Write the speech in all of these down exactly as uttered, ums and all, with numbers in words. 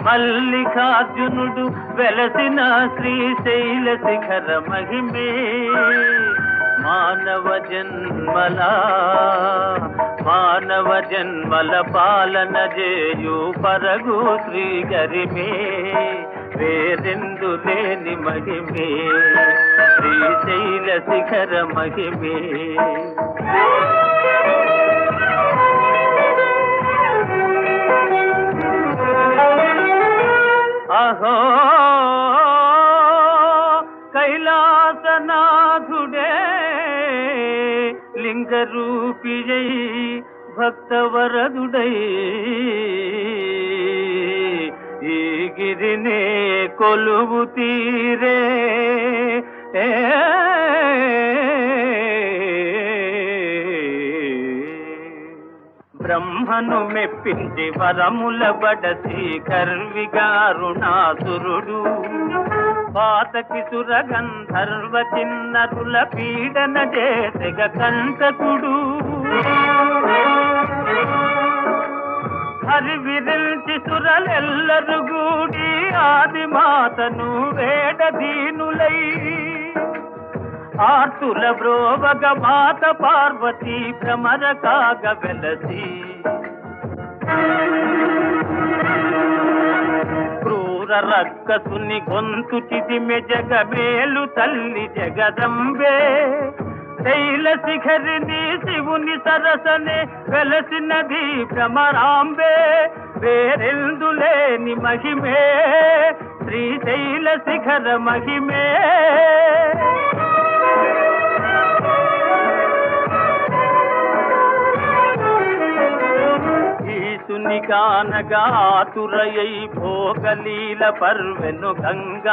మల్లికార్జునుడు వెలసిన శ్రీశైల శిఖర మహిమే మానవ జన్మల మానవ జన్మల పాలన చేయు పరగు శ్రీ గరిమే వేరెందు లేని మహిమే శ్రీశైల శిఖర మహిమే అహో కైలాసనాథుడే లింగరూపియై భక్తవరదుడై ఈ గిరినే కొలువు తీరే బ్రహ్మను మెప్పించి వరముల బడసి కర్విగారుణాసురుడు పాతకి సురగంధర్వ చిన్నరుల పీడన చేసెగ కంటకుడు హరివిరిల్చి సురలెల్లరు గూడి ఆది మాతను వేడదీనులై ఆర్తుల బ్రోవగ మాత పార్వతీ భ్రమర కాగ వెలసి క్రూర రక్కసుని గొంతు చిదిమె జగమేలు తల్లి జగదంబే శైల శిఖరిని శివుని సరసనే వెలసినది భ్రమరాంబే వేరెందులేని మహిమే శ్రీశైల శిఖర మహిమే కానగా ఆతురయై భోగలీల పర్వెను గంగా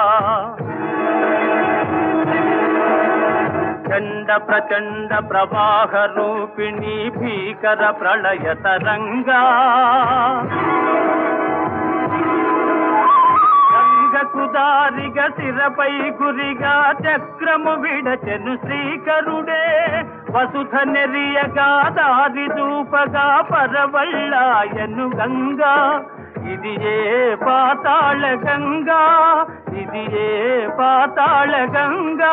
చండ ప్రచండ ప్రవాహ రూపిణి భీకర ప్రళయ తరంగా గంగకు దారిగా శిరపై గురిగా చక్రము విడచెను శ్రీకరుడే వసుధ నెరియగా దారి దూపగా పరవళ్ళాయను గంగా ఇది ఏ పాతాళ గంగా ఇది ఏ పాతాళ గంగా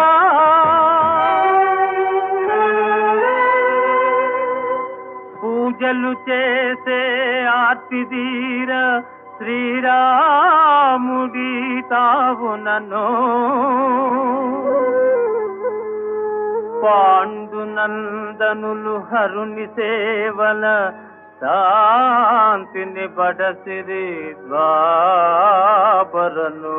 పూజలు చేసే ఆర్తిదీర శ్రీరాముడి తావునను పాండునందనులు హరుని సేవల శాంతిని బడసిరి ద్వాపరను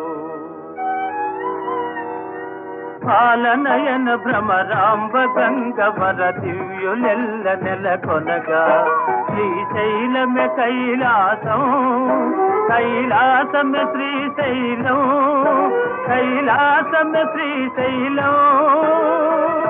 పాలనయన భ్రమరాంబ గంగవర దివ్యులెల్ల నెలకొనగా శ్రీశైలమే కైలాసం కైలాసమే శ్రీశైలం కైలాసమే శ్రీశైలం